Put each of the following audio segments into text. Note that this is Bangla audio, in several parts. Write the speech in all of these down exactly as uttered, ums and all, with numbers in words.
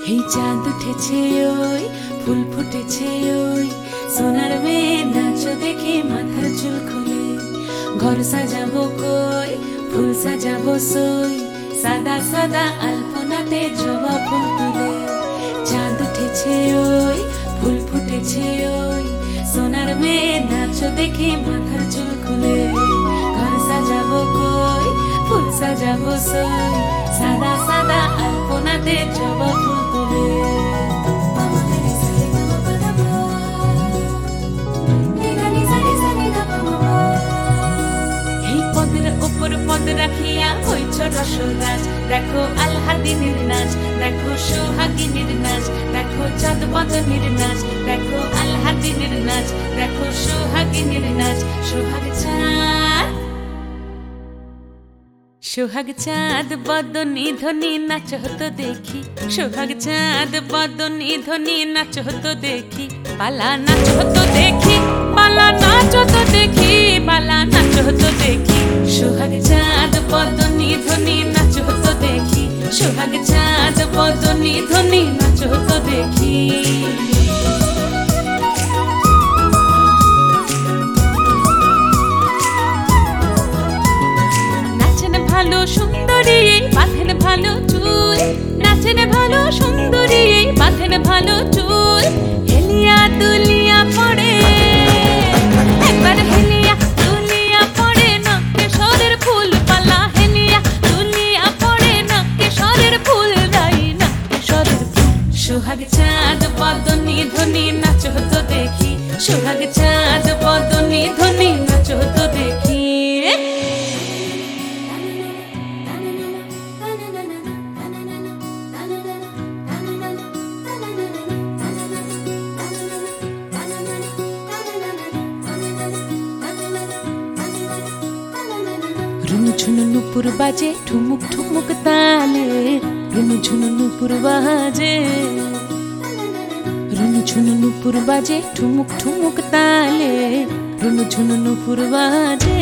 এই চাঁদ উঠেছে ওই ফুল ফুটেছে ওই সোনার মেয়ে নাচ দেখে মাথার চুল খুলে ঘর সাজাবো কই ফুল সাজাবো সই সাদা সাদা আলপনাতে জবা ফুল তুলে চাঁদ উঠেছে ওই ফুল ফুটেছে ওই সোনার মেয়ে নাচ দেখে মাথার চুল খুলে ঘর সাজাবো কই ফুল সাজাবো সই সাদা সাদা আলপনাতে জবা ফুল তুলে এই পদের উপর পদ রাখিয়া হইছ রসরাজ দেখো আল্লাদিনের নাচ দেখো সোহাগিনীর নাচ দেখো চাঁদ বদনের নাচ দেখো আল্লাদিনের নাচ দেখো সোহাগিনীর নাচ সোহাগ চাঁদ সোহাগ চাঁদ বদনী ধ্বনি নাচ হতো দেখি সোহাগ চাঁদ বদনী ধ্বনি নাচ হতো দেখি পালা নাচ হতো দেখি পালা নাচ হতো দেখি পালা নাচ হতো দেখি সোহাগ চাঁদ বদনী ধ্বনি নাচ হতো দেখি সোহাগ চাঁদ বদনী ধ্বনি নাচ হতো দেখি ভালো সুন্দরী বাঁধেন ভালো চুল নাচেন ভালো সুন্দরী বাঁধেন ভালো চুল হেলিয়া দুলিয়া পড়ে একবার হেলিয়া দুলিয়া পড়ে না কেশরের ফুল পালা হেলিয়া দুলিয়া পড়ে না কেশরের ফুল রাই না কেশরের ফুল সোহাগ চাঁদ বদনী ধ্বনি নাচ হতো দেখি সোহাগ চাঁদ বদনী ধ্বনি নাচ হতো দেখি রুনু ঝুনু নুপুর বাজে ঠুমুক ঠুমুক তালে রুনু ঝুনু নুপুর বাজে রুনু ঝুনু নুপুর বাজে ঠুমুক ঠুমুক তালে রুনু ঝুনু নুপুর বাজে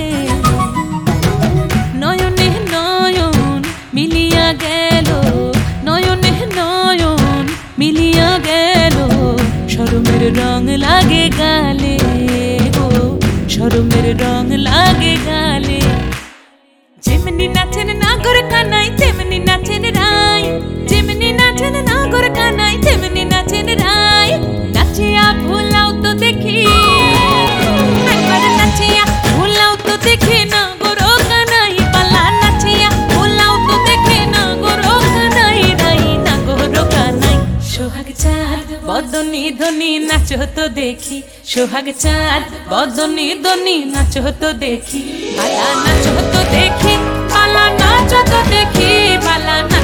নয়নে নয়ন মিলিয়া গেল নয়নে নয়ন মিলিয়া গেল শরমের রং লাগে গালে গো শরমের রং লাগে গালে যেমনি নাচেন নাগর কানাই তেমনি নাচেন রাই যেমনি নাচেন নাগর কানাই তেমনি নাচেন রাই নাচিয়া ভুলাও তো দেখি একবার নাচিয়া ভুলাও তো দেখি নাগর কানাই পালা নাচিয়া ভুলাও তো দেখি নাগর কানাই রাই নাগর কানাই সোহাগ চাঁদ বদনী ধ্বনি নাচ হতো দেখি সোহাগ চাঁদ বদনী ধ্বনি নাচ হতো দেখি পালা নাচ হতো দেখি পালা নাচ হতো দেখি পালা